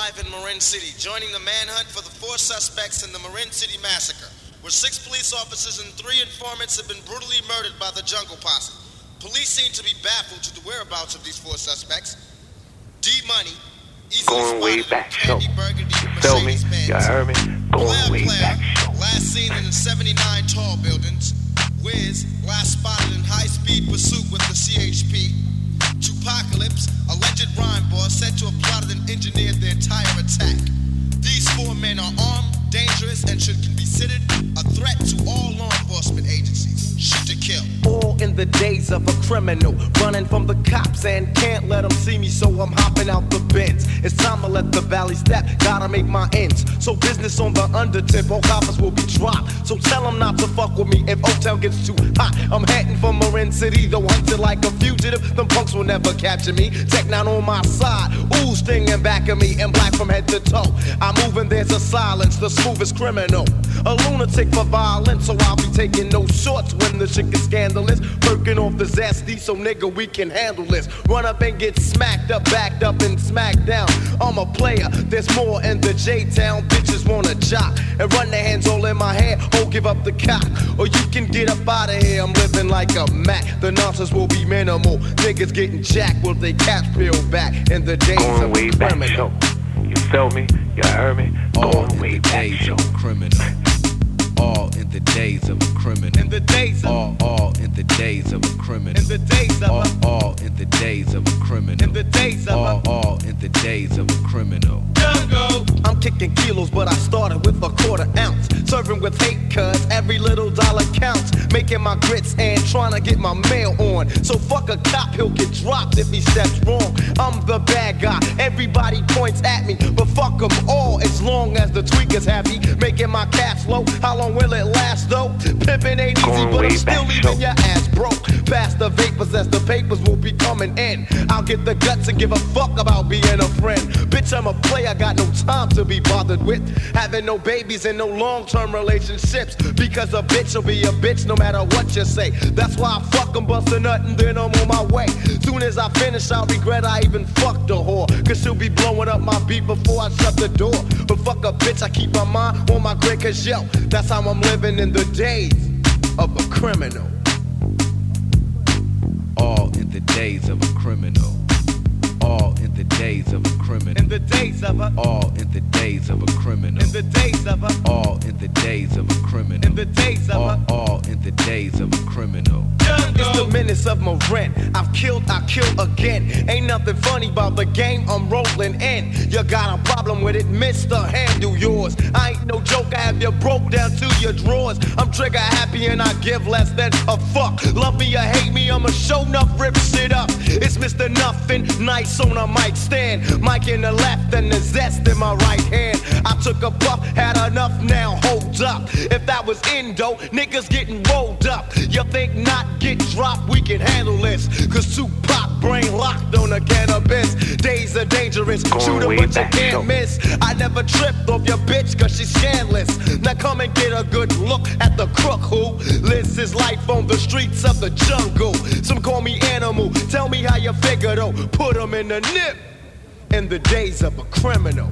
live in Marin City, joining the manhunt for the 4 suspects in the Marin City massacre, where 6 police officers and 3 informants have been brutally murdered by the Jungle Posse. Police seem to be baffled to the whereabouts of these 4 suspects. D-Money, going way back show. You feel me? You heard me? Going way back show. Last seen in the 79 tall buildings. Wiz, last spotted in high-speed pursuit with the CHP. Tupacalypse, alleged rhyme boss, said to have plotted and engineered the entire attack. These 4 men are armed, dangerous, and should be considered a threat to all law enforcement agencies. Shoot to kill. All in the days of a criminal, running from the cops and can't let them see me, so I'm hopping out the Benz. It's time to let the valley step, gotta make my ends. So business on the undertip, all coppers will be dropped. So tell them not to fuck with me if O-Town gets too hot. I'm heading for Marin City, though hunted like a fugitive. Them punks will never capture me. Tech 9 on my side, ooh, stinging back of me, and black from head to toe. I'm moving, there's a silence, the smoothest criminal. A lunatic for violence, so I'll be taking no shorts when the shit gets scandalous. Perking off the zesty, so nigga, we can handle this. Run up and get smacked up, backed up and smacked down. I'm a player, there's more in the J-Town. Bitches wanna jock and run their hands all in my hair. Oh, give up the cock, or you can get up out of here. I'm living like a Mac, the nonsense will be minimal. Niggas getting jacked with they caps peeled back in the days going of way back show. You feel me? You heard me? Going way back show. Criminal. All in the days of a criminal. In the days of all in the days of a criminal. In the days of all in the days of a criminal. In the days of all in the days of a criminal. I'm kicking kilos, but I started with a quarter ounce. Serving with hate, cuz every little dollar counts. Making my grits and trying to get my mail on. So fuck a cop, he'll get dropped if he steps wrong. I'm the bad guy, everybody points at me. But fuck them all, as long as the tweaker's happy. Making my cash low, how long will it last though? Pimpin' ain't easy, going but I'm way still back leaving show. your ass broke. Past the vapors as the papers will be coming in. I'll get the guts and give a fuck about being a friend. Bitch, I'm a player, got no time to be bothered with. Having no babies and no long-term relationships. Because a bitch will be a bitch no matter what you say. That's why I fuck 'em, bust a nut, and then I'm on my way. Soon as I finish, I'll regret I even fucked a whore. Cause she'll be blowing up my beat before I shut the door. But fuck a bitch, I keep my mind on my grid, cause yo, that's how I'm living in the days of a criminal. All in the days of a criminal. All in the days of a criminal. In the days of a all in the days of a criminal. In the days of a all in the days of a criminal. In the days of a all in the days of a criminal. It's the menace of my rent. I kill again. Ain't nothing funny about the game I'm rolling in. You got a problem with it, mister, handle yours. I ain't no joke, I have you broke down to your drawers. I'm trigger happy and I give less than a fuck. Love me or hate me, I'ma show enough, rip shit up. It's Mr. Nothing, nice on a mic stand. Mic in the left and the zest in my right hand. I took a puff, had enough now, hold up. If that was Indo, niggas getting rolled up. You think not, get dropped, we can handle this. Cause Tupac brain locked on the cannabis. Days are dangerous, shoot 'em but you can't miss. I never tripped off your bitch cause she's scandalous. Now come and get a good look at the crook who lives his life on the streets of the jungle. Some call me animal, tell me how you figure though. Put 'em in the nip. In the days of a criminal.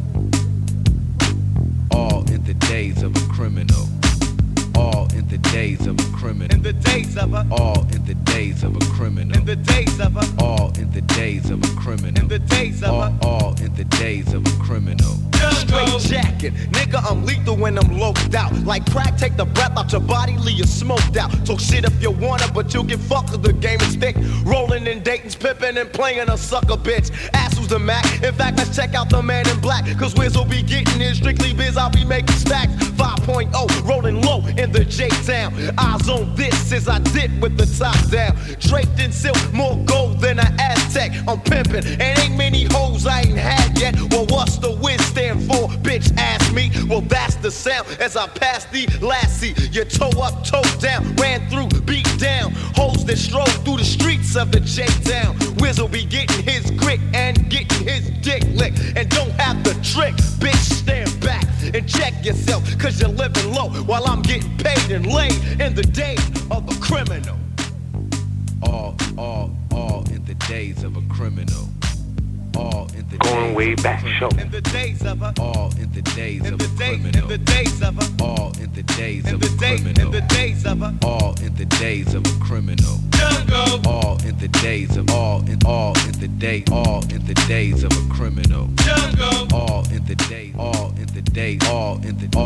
All in the days of a criminal. All in the days of a criminal. In the days of a all in the days of a criminal. In the days of a all in the days of a criminal. In the days of a all in the days of a criminal. Straight jacket, nigga, I'm lethal when I'm loped out. Like crack, take the breath out your body, leave you smoked out. Talk shit if you wanna, but you'll get fucked with the game is thick. Rolling in Dayton's, pimping and playing a sucker bitch. Ass who's the Mac. In fact, let's check out the man in black. Cause Wiz will be getting his strictly biz, I'll be making stacks. 5.0, rolling low in the J-Town. Eyes on this as I dip with the top down. Draped in silk, more gold than an Aztec. I'm pimping, and ain't many hoes I ain't had yet. Well, what's the Wiz stand for? Bitch, ask me. Well, that's the sound as I pass the lassie. Your toe up, toe down, ran through, beat down. Hoes that stroll through the streets of the J-Town. Wiz will be getting his grit and getting his dick licked. And don't have the trick, bitch, stand back and check yourself. Cause you're living low while I'm getting paid and laid in the days of a criminal. All in the days of a criminal. all in the Going days way of a back, criminal. show. In the days of a, All in the days in of the a days, criminal. in the days of a, All in the days in of the a days, in criminal. the days of a All in the days of a criminal. jungle. All in the days of all in the days of a criminal. Jungle. All in the days, all in the days, all in the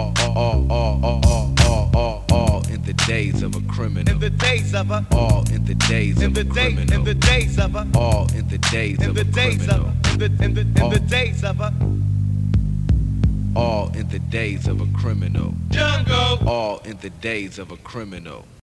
all in the days of a criminal. In the days of a, All in the days in of the a days, in criminal. the days of a, All in the days in of the a days of criminal. a, in the days of a All in the days of a criminal. jungle. All in the days of a criminal.